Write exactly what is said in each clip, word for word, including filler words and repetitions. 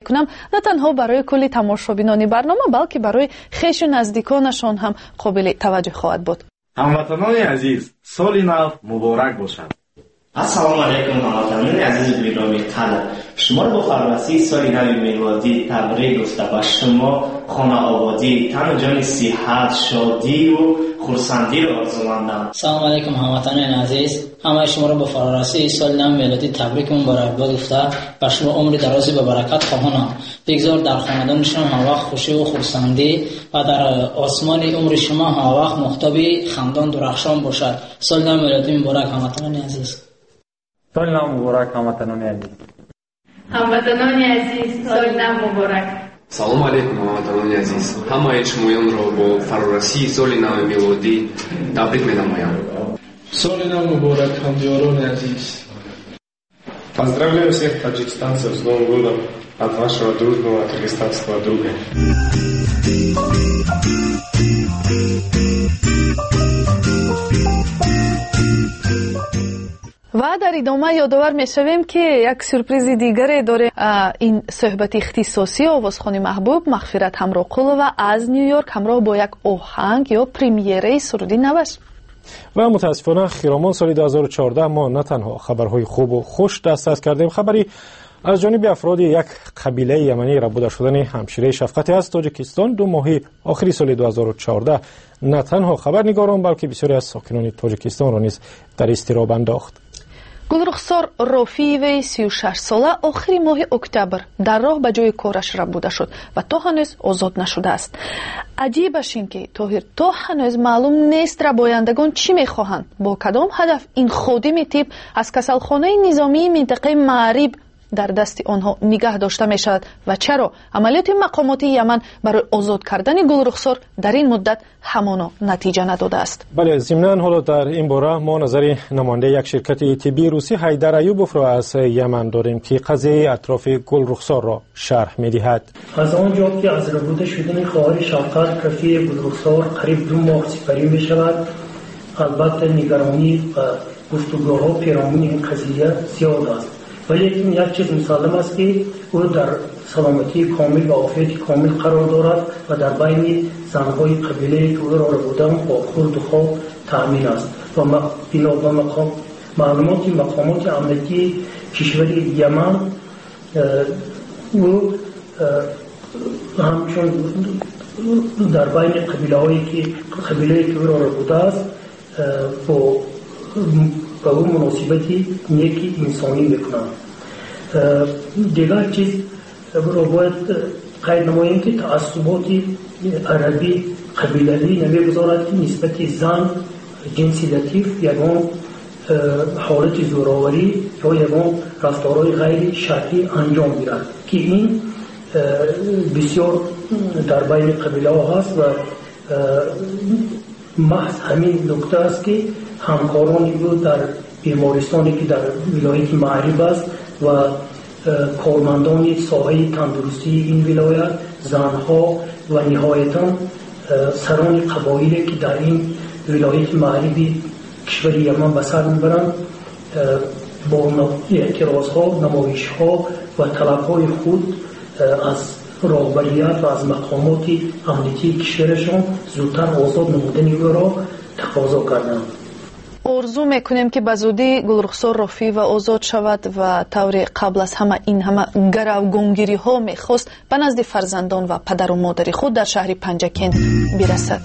میکنم نه تنها برای کلی تماشابینان برنامه بلکه برای خویش و نزدیکانشان هم قابل توجه خواهد بود. هموطنان عزیز، سال نو مبارک باشد. السلام علیکم هموطنان عزیز و گرامی طلب، شما را با فرارسی سال نو میلادی تبریک گفته و شما خانه آبادی، تن و جان صحت، شادی و خرسندی را آرزومندم. سلام علیکم هموطنان عزیز، همه شما را با فرارسی سال نو میلادی تبریک مبارک گفته و شما عمر درازی به برکت خواهانم. بگذار در خاندان شما هر وقت خوشی و خرسندی و در آسمان عمر شما هر وقت ماهتاب خندان درخشان باشد. سال نو میلادی مبارک هموطنان عزیز. سال نو مبارک هموطنان عزیز. هموطنان عزیز، سال نو مبارک. سلام علیکم هموطنان عزیز، همه شمایان را با فرارسی سال نو میلادی تبریک می‌نمایم. سال نو مبارک هم‌یاران عزیз. Поздравляю всех таджикистанцев с Новым годом от вашего дружного кыргызстанского друга. و در ادامه یادآور میشویم که یک سورپریز دیگری داره. این صحبت اختصاصی آوازخوان محبوب مغفرت همراقلووا از نیویورک همراه با یک آهنگ یا پریمیره سرودی نوش. و متاسفانه خیرامان سال دو هزار و چهارده ما نه تنها خبرهای خوب و خوش دسترس کردیم، خبری از جانب افراد یک قبیله یمنی ربوده شدن همشیره شفقتی از تاجیکستان دو ماه آخری سال دو هزار و چهارده نه تنها خبرنگاران بلکه بسیاری از ساکنان تاجیکستان را نیز در اضطراب انداخت. گلرخسار رافیوی سی و شش ساله آخری ماه اکتبر در راه به جای کارش ربوده شد و تا هنوز آزاد نشده است. عجیبش این که طاهر تا هنوز معلوم نیست ربایندگان چی میخواهند، با کدام هدف این خادم تیپ از کسلخانه نظامی منطقه معریب در دست آنها نگه داشته می شود و چرا عملیات مقامات یمن برای آزاد کردن گلرخسار در این مدت همانا نتیجه نداده است. بله، ضمناً حالا در این باره ما نظر نماینده یک شرکت طبی روسی حیدر ایوبوف را از یمن داریم که قضیه اطراف گلرخسار را شرح می دهد. از آنجا که از ربوده شدن خواهر شفقت کفی گلرخسار قریب دو ماه سپری می شود، البته نگرانی و گفتگوها پیرامون این قضیه زیاد است. ولی یک چیز مسلم است که او در سلامتی کامل و عافیت کامل قرار دارد و در بین زنهای قبیله که او را بودن با خورد و خواب تأمین است و بنا به مقام معلومات مقامات امنیتی کشور یمن او همچون در بین قبیله هایی که قبیله که او را بوده است با با اون مناسبتی نیکی انسانی میکنند. دیگر چیز رو باید قید نماییم که تعصبات عربی قبیلوی نمیگذارد که نسبت زن جنسی لطیف یکان حالت زوراوری یا یکان رفتارهای غیر شرعی انجام گیرد که این بسیار در بین قبیله ها هست و محض همین نکته است که همکارانی او در بیمارستانی که در ولایت معریب است و کارمندان ساحه تندرستی این ولایت، زنها و نهایتاً سران قبایلی که در این ولایت معریبی کشور یمن به سر میبرند با اعتراضها، نمایشها و طلبهای خود از راهبریت و از مقامات امنیتی کشورشان زودتر آزاد نمودن او را تقاضا کردند. آرزو میکنیم که به زودی گلرخسار رافی و آزاد شود و طور قبل از همه این همه گروگانگیری ها میخواست به نزد فرزندان و پدر و مادر خود در شهر پنجکن برسد.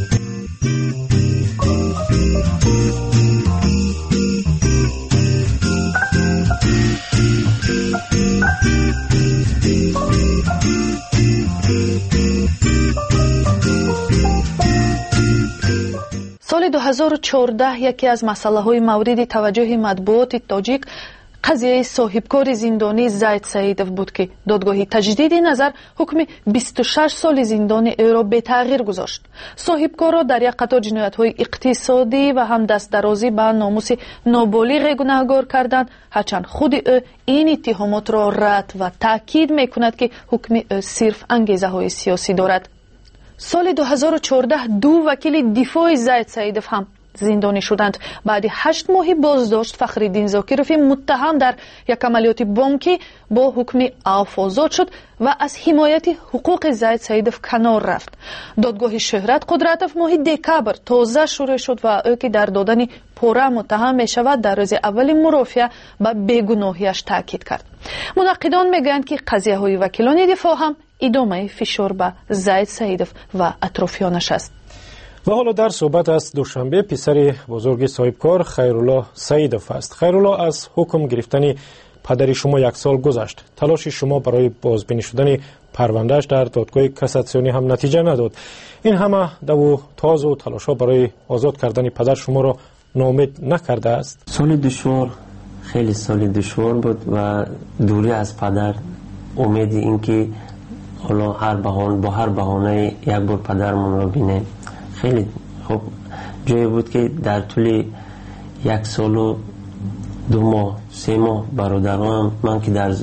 سال دو هزار و چهارده یکی از مسئله های مورد توجه مطبوعات تاجیک قضیه صاحبکار زندانی زید سعیدов بود که دادگاه تجدید نظر حکم بیست و شش سال زندان او را به تغییر گذاشت. صاحبکار را در یک قطار جنایت‌های اقتصادی و هم دست درازی به ناموس نابالغ گناهکار کردند، هرچند خود او این اتهامات را رد و تاکید میکند که حکم او صرف انگیزه‌های سیاسی دارد. سال دو هزار و چهارده دو وکیل دفاع زید سعیدов هم زندانی شدند. بعد هشت ماه بازداشت فخرالدین زاکروفی متهم در یک عملیات بانکی با حکم عفو آزاد شد و از حمایت حقوق زید سیدوف کنار رفت. دادگاه شهرت قدرتوف ماه دکبر تازه شروع شد و او که در دادن پوره متهم می شود در روز اول مرافعه به بیگناهیش تاکید کرد. منقدان میگویند که قضیه های وکیلان دفاع هم ادامه فشار به زید سیدوف و اطرافیانش است. و حالا در صحبت از دوشنبه پسر بزرگ صاحبکار خیرالله سیدوف است. خیرالله از حکم گرفتن پدر شما یک سال گذشت. تلاش شما برای بازبینی شدن پروندهش در دادگاه کاساسیونی هم نتیجه نداد. این همه دو تاز و تلاش ها برای آزاد کردن پدر شما را ناامید نکرده است؟ سال دشوار، خیلی سال دشوار بود و دوری از پدر، امید این که حالا هر بهانه با هر بهانه یک بار پدرمون رو بینه. خیلی خب جایی بود که در طول یک سال و دو ماه سه ماه برادرم من که در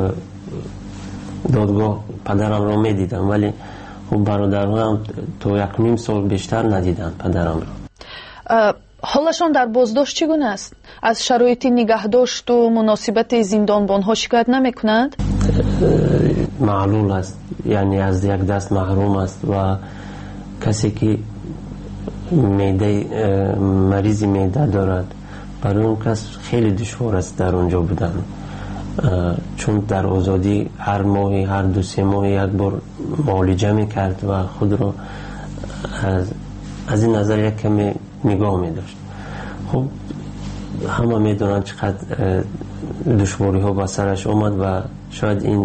دادگاه پدرم رو میدیدم، ولی خب برادرم تو یک نیم سال بیشتر ندیدن پدرم رو. حالشان در بازداشت چگونه است؟ از شرایط نگهداشت و مناسبت زندانبان‌ها شکایت نمی‌کنند؟ معلول است، یعنی از یک دست محروم است و کسی که معده مریض معده دارد برای اون کس خیلی دشوار است در اونجا بودن، چون در آزادی هر ماهی هر دو سه ماه یک بار معالجه می‌کرد و خود رو از, از این نظر یک کمی نگاه می داشت. خب همه می دونن چقدر دشواری ها با سرش آمد و شاید این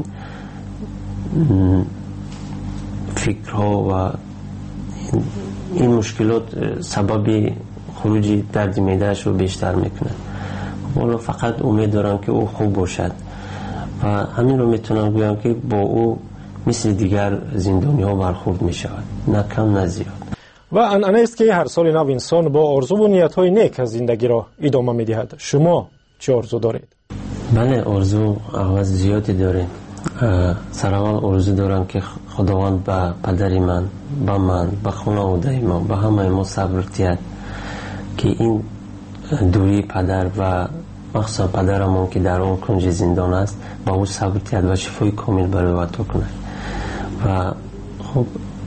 فکرها و این, این مشکلات سبب خروج درد معده‌اش رو بیشتر میکنه. حالا فقط امید دارم که او خوب باشد و همین رو میتونم بگم که با او مثل دیگر زندانی ها برخورد می شود، نه کم نه زیاد. و عنعنه است که هر سال نو انسان با آرزو و نیت‌های نیک از زندگی را ادامه می‌دهد. شما چه آرزو دارید؟ بله، آرزو آواز زیادی داریم. سراغ آرزو دارم که خداوند به پدر من، به من، به خانواده من، به همه ما صبر دهد که این دوری پدر و مخصوصا پدرمون که در اون کنج زندان است با او صبر دهد و شفای کامل برای او عطا کند. و خب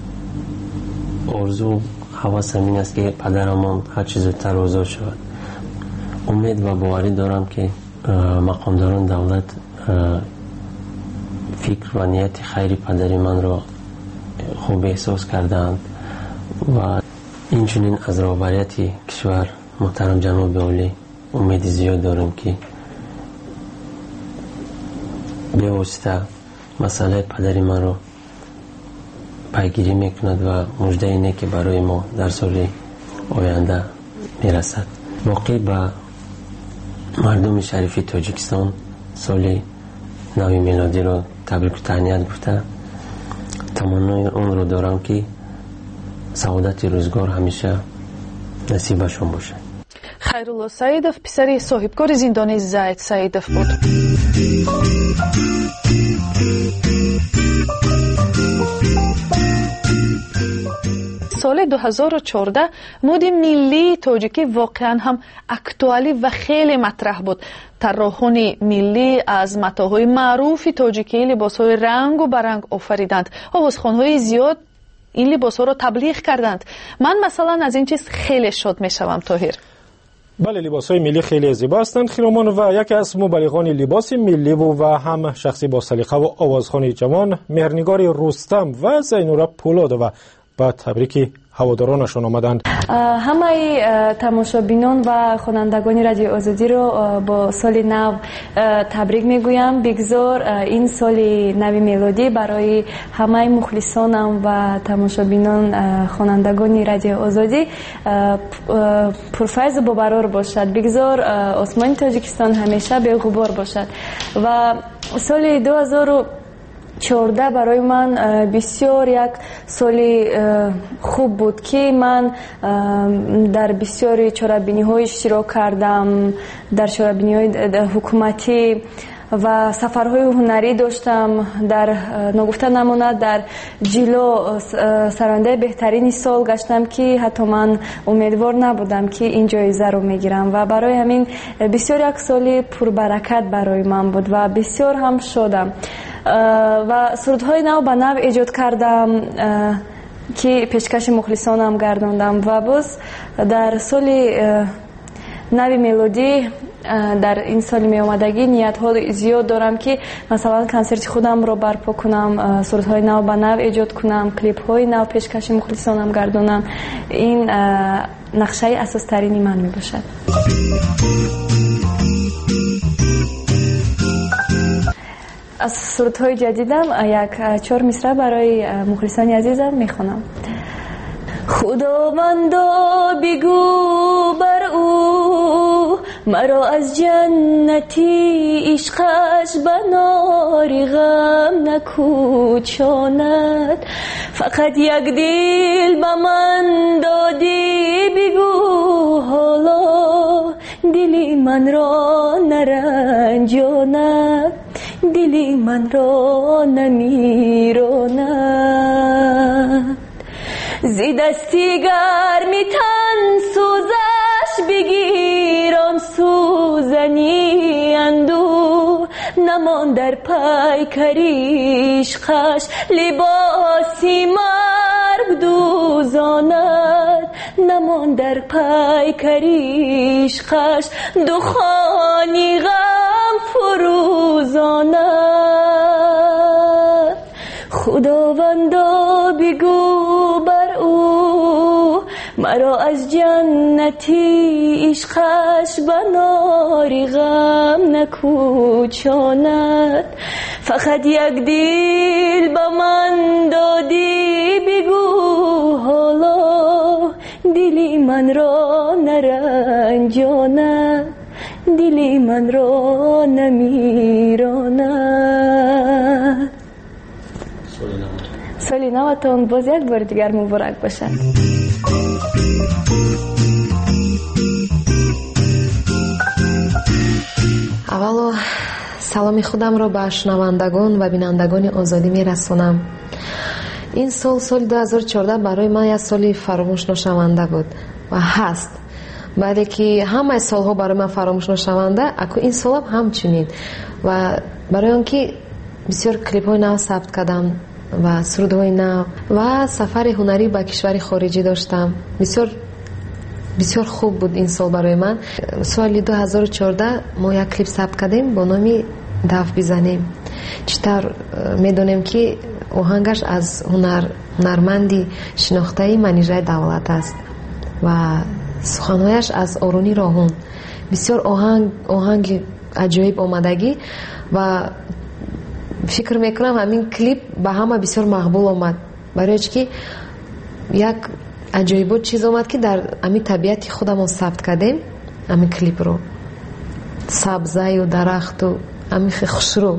آرزو حواسم این است که پدرمان هر چیز زودتر آزاد شود. امید و باوری دارم که مقامداران دولت فکر و نیت خیری پدر من را خوب احساس کردند و اینچنین از رهبریت کشور محترم جناب عالی امید زیاد دارم که به واسطه مسئله پدر من را پیگیری میکند و مژده اینه که برای ما در سال آینده میرسد. واقعی به مردم شریف تاجیکستان سال نو میلادی رو تبریک و تهنیت گفته. تمنای اون رو دارم که سعادت روزگار همیشه نصیبشون باشه. خیرالله سیدوف پسر صاحبکار زندان زید سیدوف بود. سال دو هزار و چهارده مود ملی تاجیکی واقعا هم اکتوالی و خیلی مطرح بود. طراحان ملی از متاهای معروف تاجیکی لباسهای رنگ و برنگ آفریدند. آوازخوان‌های زیاد این لباسها را تبلیغ کردند. من مثلا از این چیز خیلی شاد میشوم. طاهر: بله، لباس‌های ملی خیلی زیبا هستند خیرامان و یکی از مبلغان لباس ملی و هم شخصی با سلیقه و آوازخوان جوان مهرنگار رستم و زینورا پولاد و با تبریک هوادارانشان آمدند. همه تماشابینان و خوانندگان رادیو آزادی رو با سال نو تبریک میگویم. بگذار این سال نو میلادی برای همه مخلصانم و تماشابینان خوانندگان رادیو آزادی پرفیض و بابرار باشد. بگذار آسمان تاجیکستان همیشه به غبار باشد. و سال دو هزار و چهارده برای من بسیار یک سال خوب بود که من در بسیاری چاره‌بینی های اشتراک کردم، در چاره‌بینی های حکومتی و سفرهای هنری داشتم. در نگفته نمونه در جیلو سرانده بهترین سال گشتم که حتی من امیدوار نبودم که این جایزه رو میگیرم و برای همین بسیار یک سال پربرکت برای من بود و بسیار هم شدم و سرودهای نو به نو ایجاد کردم که پیشکش مخلصانم گرداندم و باز در سال نوی ملودی در این سال می آمدگی نیت ها زیاد دارم که مثلا کنسرت خودم رو برپا کنم، سرودهای نو به نو ایجاد کنم، کلیپ های نو پیشکش مخلصانم گردانم. این نقشه اساس ترینی من می باشد. از سرودهای جدیدم یک چهار مصرع برای مخلصان عزیزم می خوانم. خداوندا بگو بر او مرا از جنتی عشقش به نار غم نکوچاند. فقط یک دل به من دادی بگو حالا دلی من را نرنجاند، دلی من را نمیراند. زی دستی گرمی تن سوزش بگیرم سوزنی اندو نمان در پیکریش خش لباسی مرگ دوزاند، نمان در پیکریش خش دخانی غم فروزاند. خداوندا بگو بر او مرا از جنتی عشقش به نار غم نکوچاند. فقط یک دل به من دادی بگو حالا دلی من را نرنجاند، دلی من را نمیراند. سالی نوتان باز یک بار دیگر مبارک باشد. اولو سلامی خودم را به شنوندگان و بینندگان آزادی میرسونم. این سال سال دو هزار و چهارده برای من یک سالی فراموش نشونده بود و هست، ولی که همه سالها برای من فراموش نشونده اکو این سال هم همچنین و برای آنکه بسیار کلیپ های نو ثبت کردم و سرودهای نو و سفر هنری به کشور خارجی داشتم. بسیار بسیار خوب بود این سال برای من. سال دو هزار و چهارده ما یک کلیپ ثبت کردیم با نام دف بزنیم. چطور میدونیم که آهنگش از هنر هنرمندی شناخته منیژه دولت است و سخنهایش از آرونی راهون. بسیار آهنگ آهنگ عجایب آمدگی و فکر میکنم همین کلیپ به همه بسیار مقبول آمد، برای که یک عجایب چیز آمد که در همین طبیعت خودمون ثبت کردیم. همین کلیپ رو سبزه و درخت و همین خوشرو.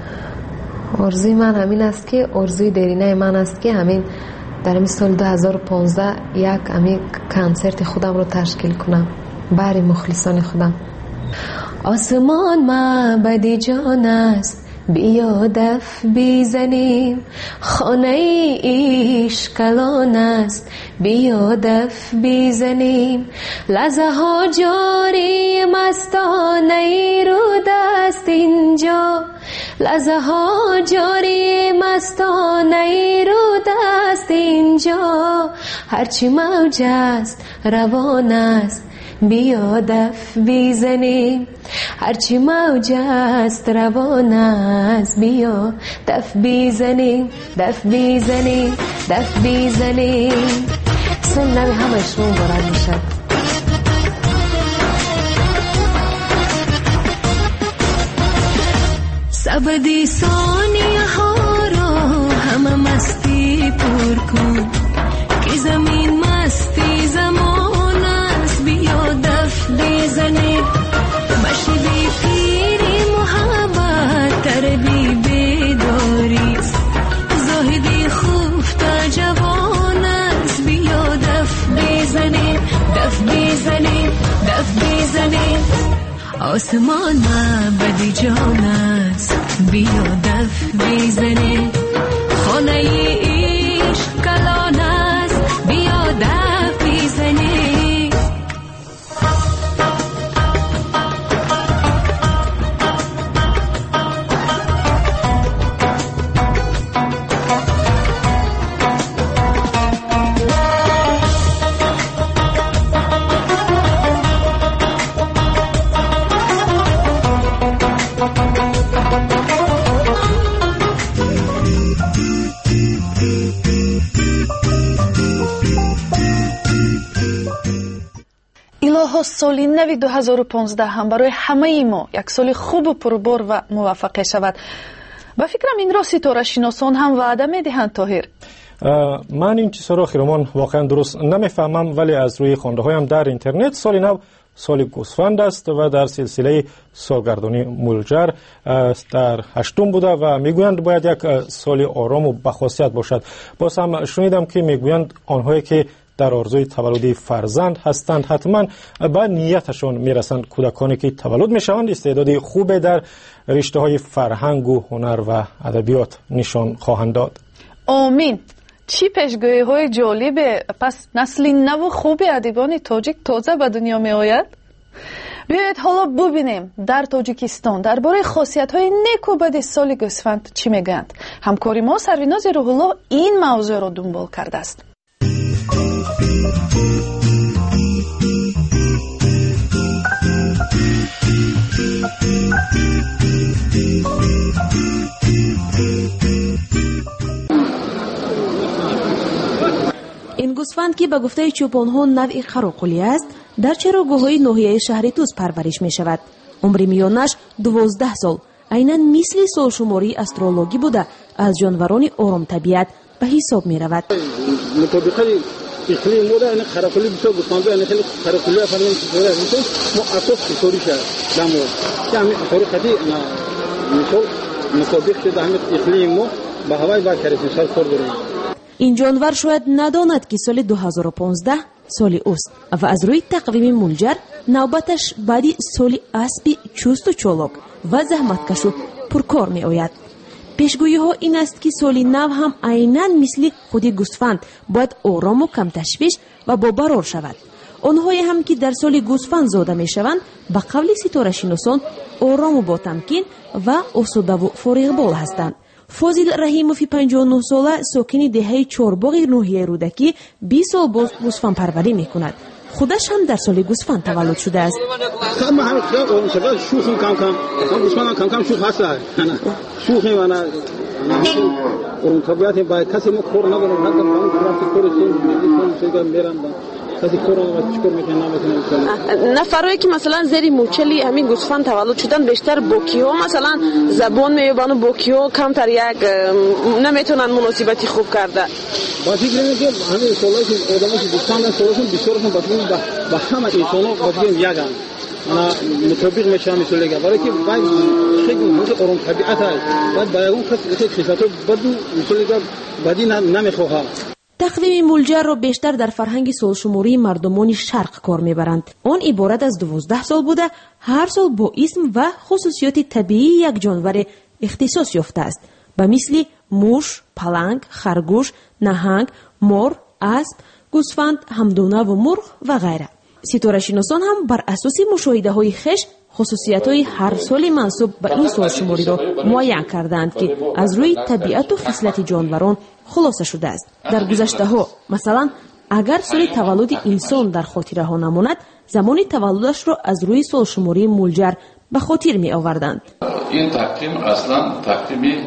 آرزوی من همین است که آرزوی درینه من است که همین در همین سال دو هزار و پانزده یک همین کنسرت خودم رو تشکیل کنم برای مخلصان خودم. آسمان معبد جان است بیا دف بزنیم، خانه ایش کلان است بیا دف بزنیم. لحظه ها جاری مستانه رو دست اینجا، لحظه ها جاری مستانه رو دست اینجا. هرچی موج است روان است بیا دف بزنیم، هرچی موج است روان است بیا دف بزنیم، دف بزنیم، دف بزنیم. سال نوی همش مبارک باشد. سبدی ثانیه ها را همه مستی پر کن که زمین مستی زمان است بیا دف بزنیم. مشیدی پیری محبت تربی بیداری، زاهدی خوفتا جوان است بیا دف بزنیم، دف بزنیم، دف بزنیم. آسمان بدی جان است بیا دف بزنه خانه ایش کلان است بیا دف بزنه الهو سالی نو دو هزار و پانزده هم برای همه ما یک سال خوب و پربار و موفق شود. به فکرم این را ستاره شناسان هم وعده میدهند. طاهر، من این چیزها را خیرمان واقعا درست نمیفهمم، ولی از روی خوانده هایم در اینترنت سال نو سال گوسفند است و در سلسله سالگردانی مولجر در هشتم بوده و میگویند باید یک سال آرام و بخاصیت باشد. باز هم شنیدم که میگویند آنهایی که در آرزوی تولد فرزند هستند حتما به نیتشان میرسند. کودکانی که تولد میشوند استعداد خوب در رشته های فرهنگ و هنر و ادبیات نشان خواهند داد. آمین. چی پیشگویی های جالبه. پس نسل نو خوب ادیبان تاجیک تازه به دنیا می آید. بیایید حالا ببینیم در تاجیکستان درباره خاصیت های نیک و بد سال گوسفند چی میگویند. همکاری ما سریناز روح الله این موضوع را دنبال کرده است. این گوسفند که به گفته چوپان‌ها نوع خراقلی است، در چراگاه‌های ناحیه شهر توس پرورش می‌شود. عمر میانش دوازده سال، عیناً مثل سالشماری استرولوژی بوده، از جانوران آرام طبیعت به حساب می‌رود. مطابق اقلیم مودا این خراقلی بسیار گوسفند این خیلی خراقلی افرادی چطوره میشه ما اساس استوری شد دامو که همین طریقتی مثال مطابق شده همین اقلیم ما به هوای با کرسی سال خورد داریم. این جانور شاید نداند که سال دو هزار و پانزده سال اوست و از روی تقویم مولجر نوبتش بعدی سال اسبی چوست و چالاک و زحمتکش و پرکار می آید. پیشگویی ها این است که سال نو هم عیناً مثل خود گوسفند باید آرام و کم تشویش و با برار شود. آنهایی هم که در سال گوسفند زاده می شوند به قول ستاره شناسان آرام و با تمکین و آسوده و فارغ بال هستند. فاضل رحیموفی پنجاه و نه ساله ساکن دهه چهارباغ ناحیه رودکی بیست سال باز گوسفند پروری می کند. خودش هم در سال گوسفند تولد شده است. ما هم خیلی شغال شوخی کم کم هم گوسفند کم کم شوخ هست. شوخی وانا اون طبیعت با کسی ما کور ندارم هر دم کارم کورش میگم میرم کسی کورم و چیکار میکنم نمیتونم. نفرایی که مثلا زیر موچلی همین گوسفند تولد شدن بیشتر بوکیو مثلا زبان میبانو بوکیو کمتر یک نمیتونن مناسبتی خوب کرده. با فکر میگم همین سوالایی که آدمایی که گوسفند سوالشون بسیارشون باشون با همه انسانو باشون یگن. انا مطابق میشم مثلا برای که باید خیلی مثل آرام طبیعت است. باید با اون کسی خصوصا بدو مثلا بدی نمیخواه. تقویم مولجر را بیشتر در فرهنگ سالشماری مردمان شرق کار میبرند. آن عبارت از دوازده سال بوده، هر سال با اسم و خصوصیات طبیعی یک جانور اختصاص یافته است. به مثل موش، پلنگ، خرگوش، نهنگ، مار، اسب، گوسفند، همدانه و مرغ و غیره. ستاره شناسان هم بر اساس مشاهده های خش خصوصیت های هر سال منسوب به این سالشماری را معین کردند که از روی طبیعت و خصلت جانوران خلاصه شده است. در گذشته ها مثلا اگر سال تولد انسان در خاطره ها نماند، زمان تولدش را از روی سالشماری مولجر به خاطر می آوردند. این تقویم اصلا تقویم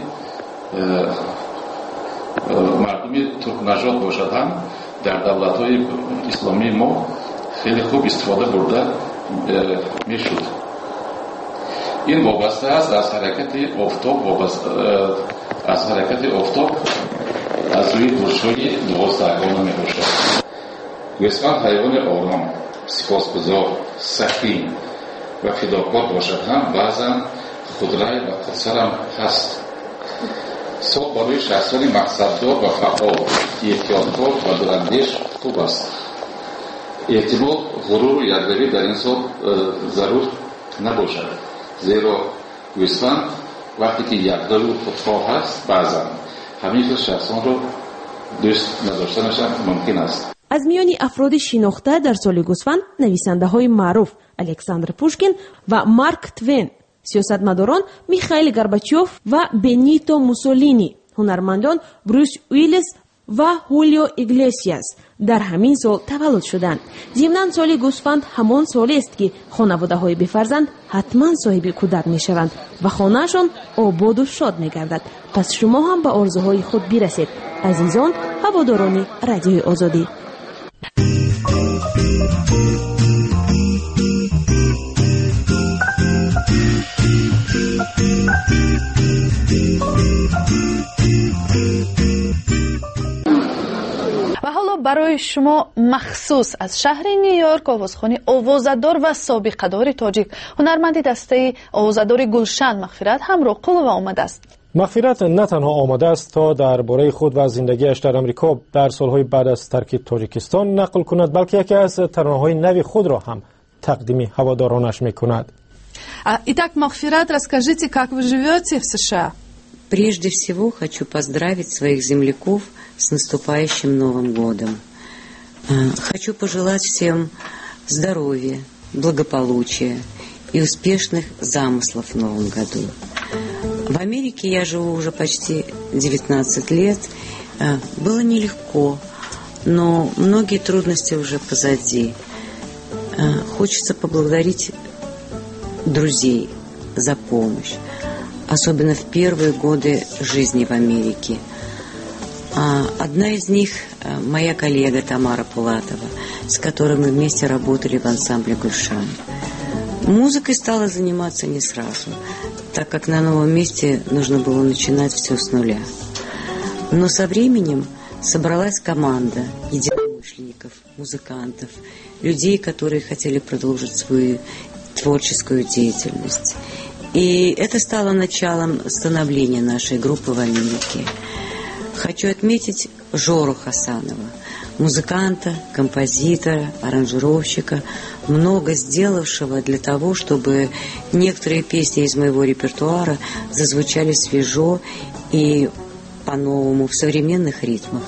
مردمی ترک نژاد باشد هم در دولت های اسلامی ما خیلی خوب استفاده برده می شد. این وابسته است از حرکت آفتاب وابسته از حرکت آفتاب از روی برش‌های دوازدهگانه می باشد. گوسفند حیوان آرام، سپاسگزار، سخی و فداکار باشد هم بعضا خودرأی و خودسر هست. سال برای شخصان مقصددار و فعال، احتیاطکار و دوراندیش خوب است. احتمال غرور و یدروی در این سال ضرور набошад. Зеро гӯсфанд вақте ки якдору худхоҳ ҳаст, баъзан ҳамин хел шахсонро дӯст надоштанашам мумкин аст. از میان افراد شناخته در سال گوسفند نویسنده‌های معروف الکساندر پوشکین و مارک توین، سیاستمداران میخائیل گورباچوف و بنیتو موسولینی، هنرمندان بروس ویلیس و هولیو ایگلیسیاس در همین سال تولد شدند. ضمناً سال گوسفند همان سالی است که خانواده‌های بی‌فرزند حتما صاحب کودک میشوند و خانه‌شان آباد و شاد میگردد. پس شما هم به آرزوهای خود برسید. عزیزان هواداران رادیوی آزادی. و حالا برای شما مخصوص از شهر نیویورک آوازخوانی آوازدار و سابقه‌دار تاجیک هنرمند دسته آوازدار گلشن مغفرت همراه قلوب آمده است. مغفرت نه تنها آماده است تا درباره خود و زندگیش در امریکا در سالهای بعد از ترک تاجیکستان نقل کند، بلکه یکی از ترانه‌های نو خود را هم تقدیم هوادارانش می‌کند. Итак, Махфират, расскажите, как вы живете в США? Прежде всего хочу поздравить своих земляков с наступающим Новым годом. Хочу пожелать всем здоровья, благополучия и успешных замыслов в Новом году. В Америке я живу уже почти девятнадцать лет. Было нелегко, но многие трудности уже позади. Хочется поблагодарить друзей за помощь, особенно в первые годы жизни в Америке. Одна из них моя коллега Тамара Пулатова, с которой мы вместе работали в ансамбле «Гульшан». Музыкой стала заниматься не сразу, так как на новом месте нужно было начинать все с нуля. Но со временем собралась команда единомышленников, музыкантов, людей, которые хотели продолжить свою творческую деятельность. И это стало началом становления нашей группы в Америке. Хочу отметить Жору Хасанова, музыканта, композитора, аранжировщика, много сделавшего для того, чтобы некоторые песни из моего репертуара зазвучали свежо и по-новому в современных ритмах.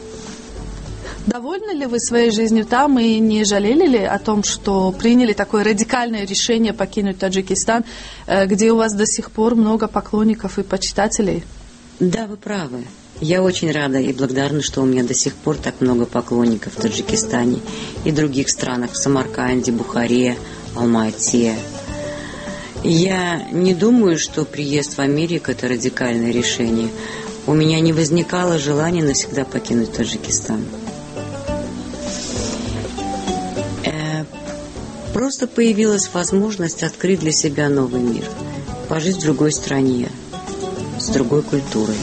Довольны ли вы своей жизнью там и не жалели ли о том, что приняли такое радикальное решение покинуть Таджикистан, где у вас до сих пор много поклонников и почитателей? Да, вы правы. Я очень рада и благодарна, что у меня до сих пор так много поклонников в Таджикистане и других странах, в Самарканде, Бухаре, Алма-Ате. Я не думаю, что приезд в Америку – это радикальное решение. У меня не возникало желания навсегда покинуть Таджикистан. Просто появилась возможность открыть для себя новый мир, пожить в другой стране, с другой культурой,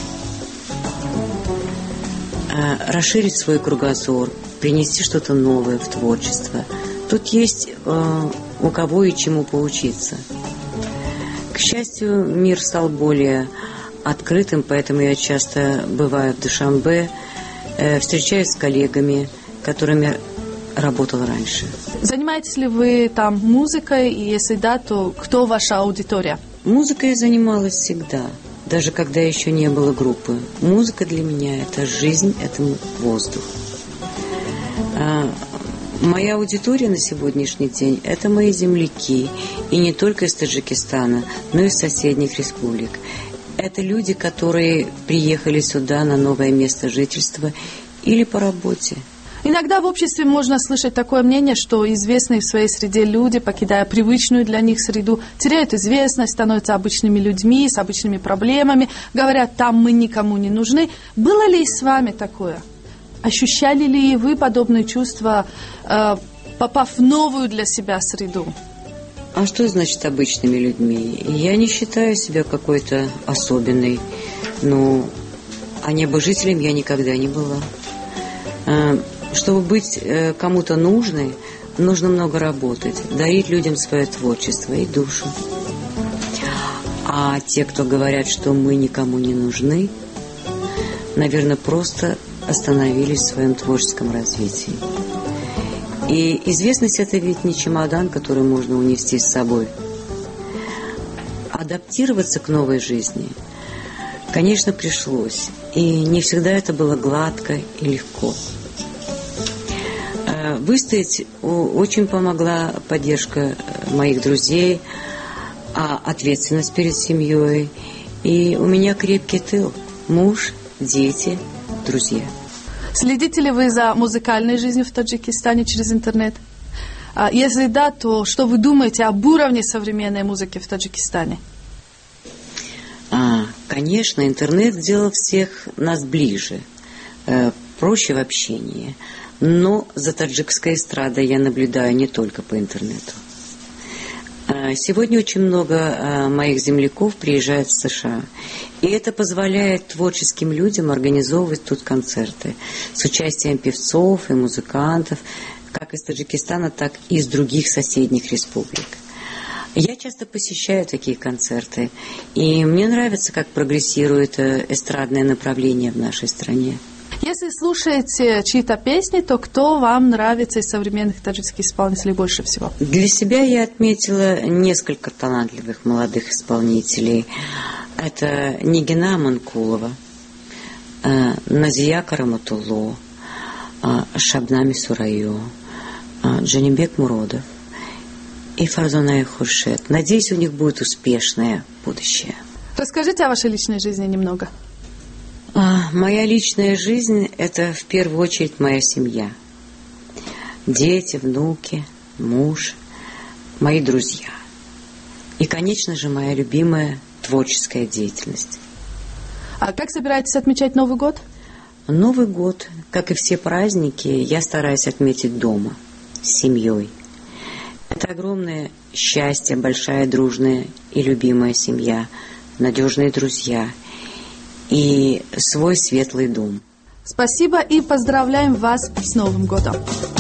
расширить свой кругозор, принести что-то новое в творчество. Тут есть э, у кого и чему поучиться. К счастью, мир стал более открытым, поэтому я часто бываю в Душанбе, э, встречаюсь с коллегами, которыми работал раньше. Занимаетесь ли вы там музыкой, и если да, то кто ваша аудитория? Музыкой я занималась всегда, даже когда еще не было группы. Музыка для меня – это жизнь, это воздух. А моя аудитория на сегодняшний день – это мои земляки, и не только из Таджикистана, но и из соседних республик. Это люди, которые приехали сюда на новое место жительства или по работе. Иногда в обществе можно слышать такое мнение, что известные в своей среде люди, покидая привычную для них среду, теряют известность, становятся обычными людьми с обычными проблемами, говорят, там мы никому не нужны. Было ли с вами такое? Ощущали ли вы подобные чувства, попав в новую для себя среду? А что значит обычными людьми? Я не считаю себя какой-то особенной, но а небожителем я никогда не была. Чтобы быть кому-то нужной, нужно много работать, дарить людям свое творчество и душу. А те, кто говорят, что мы никому не нужны, наверное, просто остановились в своем творческом развитии. И известность – это ведь не чемодан, который можно унести с собой адаптироваться к новой жизни, конечно, пришлось. И не всегда это было гладко и легко. Выстоять очень помогла поддержка моих друзей, ответственность перед семьей. И у меня крепкий тыл. Муж, дети, друзья. Следите ли вы за музыкальной жизнью в Таджикистане через интернет? Если да, то что вы думаете об уровне современной музыки в Таджикистане? А, конечно, интернет сделал всех нас ближе, э, проще в общении. Но за таджикской эстрадой я наблюдаю не только по интернету. Э, сегодня очень много э, моих земляков приезжают в США. И это позволяет творческим людям организовывать тут концерты с участием певцов и музыкантов, как из Таджикистана, так и из других соседних республик. Я часто посещаю такие концерты, и мне нравится, как прогрессирует эстрадное направление в нашей стране. Если слушаете чьи-то песни, то кто вам нравится из современных таджикских исполнителей больше всего? Для себя я отметила несколько талантливых молодых исполнителей. Это Нигина Манкулова, Назия Караматулло, Шабнами Сурайо, Джанибек Муродов и Фарзоная Хуршет. Надеюсь, у них будет успешное будущее. Расскажите о вашей личной жизни немного. А, моя личная жизнь – это в первую очередь моя семья. Дети, внуки, муж, мои друзья. И, конечно же, моя любимая творческая деятельность. А как собираетесь отмечать Новый год? Новый год, как и все праздники, я стараюсь отметить дома, с семьей. Это огромное счастье, большая, дружная и любимая семья, надежные друзья и свой светлый дом. Спасибо и поздравляем вас с Новым годом!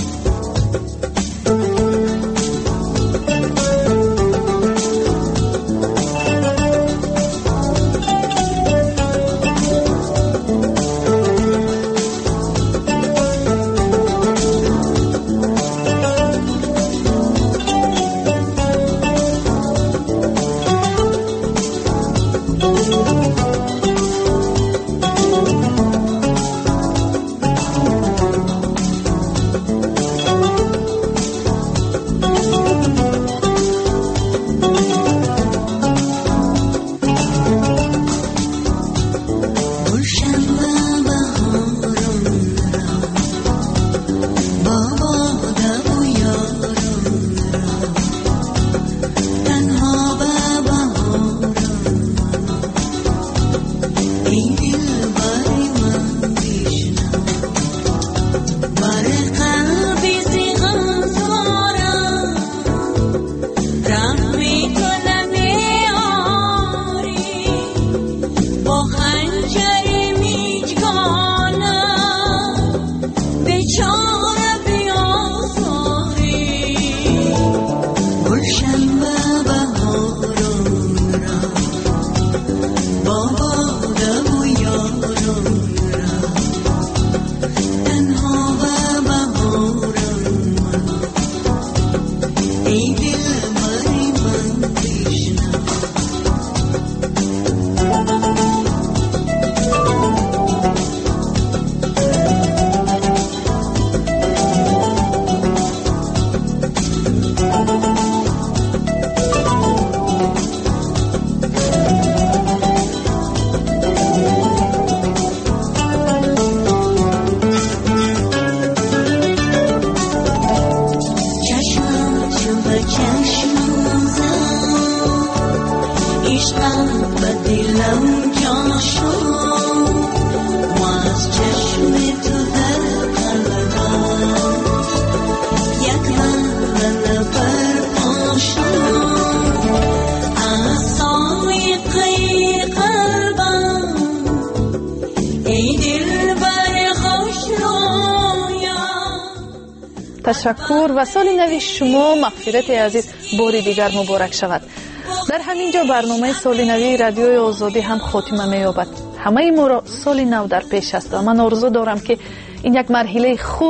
تشکر و سال نو شما مغفرت عزیز باری دیگر مبارک شود. در همین جا برنامه سال نو رادیوی آزادی هم خاتمه می‌یابد. همه ما را سال نو در پیش است و من آرزو دارم که این یک مرحله خوبه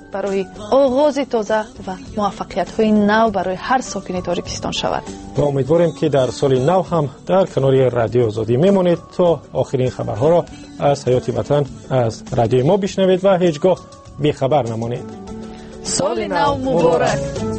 برای آغاز تازه و موفقیت های نو برای هر ساکن تاجیکستان شود. و امیدواریم که در سال نو هم در کنار رادیو آزادی میمونید تا آخرین خبرها را از حیات وطن از رادیو ما بشنوید و هیچگاه بیخبر نمانید. سال نو مبارک.